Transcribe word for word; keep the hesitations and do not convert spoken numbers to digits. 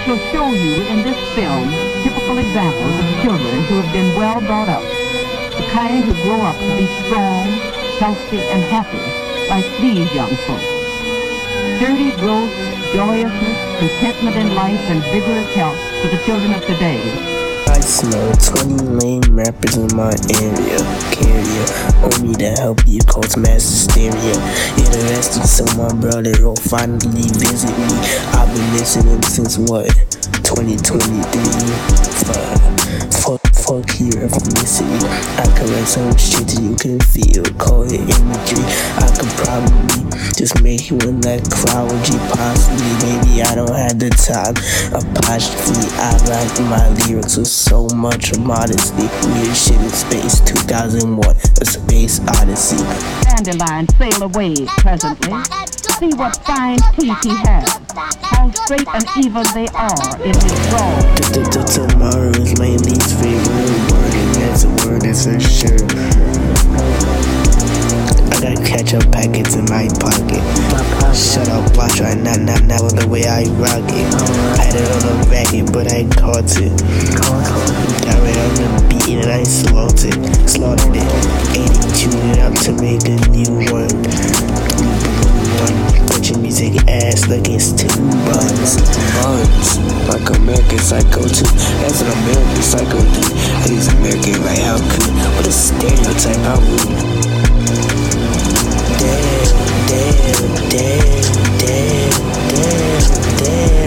shall show you in this film typical examples of children who have been well brought up, the kind who grow up to be strong, healthy, and happy, like these young folks. Sturdy growth, joyousness, contentment in life, and vigorous health for the children of today. I smell twenty lame rappers in my area. Carrier, on me to help you cause mass hysteria. Interested, so my brother will finally visit me. I've been listening since what? twenty twenty-three. Fuck, fuck, fuck your ethnicity. I could write so much shit that you can feel. Call it imagery. I could probably just make you in that chronology. Possibly, maybe I don't have the time. Apostrophe, I write my lyrics with so much modesty. Weird shit in space, two thousand one, a space odyssey. Dandelion sail away presently. See what fine teeth he has. How straight and even they are in his drawl. Tomorrow is my least favorite word, and that's a word that's for sure. I got ketchup packets in my pocket. Shut up, watch right now, now, now the way I rock it. I had it on a racket, but I caught it. Got it on the beat and I slaughtered it, slaughtered it. Ate it, chewed it up to make a new one. But your music ass like it's two buns. Buns, like American Psycho two. That's an American Psycho three. And he's American, like how could? What a stereotype, how rude. Damn, damn, damn, damn, damn, damn.